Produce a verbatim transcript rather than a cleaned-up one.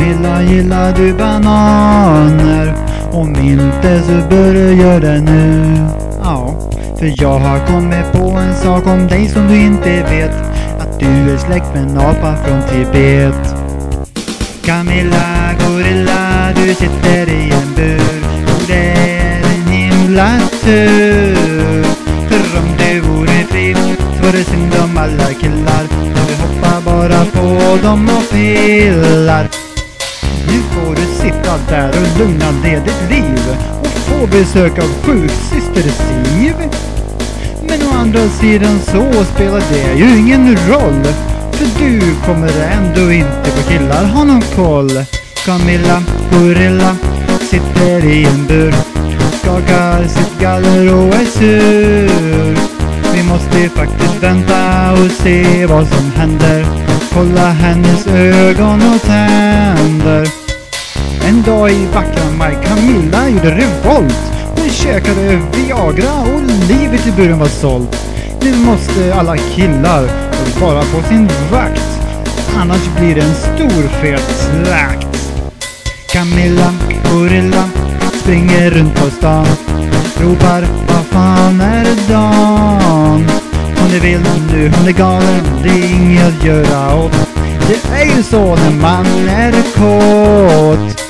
Camilla, gillar du bananer? Om inte så börjar det nu. Ja, för jag har kommit på en sak om dig som du inte vet. Att du är släkt med en apa från Tibet. Camilla, gorilla, du sitter i en bur. Och det är en himla tur. För om du vore fri så var det synd om alla killar. Du hoppar bara på dem och pillar. Nu får du sitta där och lugna ner ditt liv och få besök av sjuksyster Siv. Men å andra sidan så spelar det ju ingen roll, för du kommer ändå inte på killar ha någon koll. Camilla, gorilla, sitter i en bur, skakar sitt galler och är sur. Vi måste faktiskt vänta och se vad som händer. Kolla hennes ögon och tänder. En dag i vackra maj, Camilla gjorde revolt. Hon käkade Viagra och livet i buren var sålt. Nu måste alla killar vara på sin vakt, annars blir det en stor fet slakt. Camilla, gorilla, springer runt på stan, ropar, vad fan är det dan? Hon är vild nu, hon är galen, det är inget att göra åt. Det är ju så när man är kåt.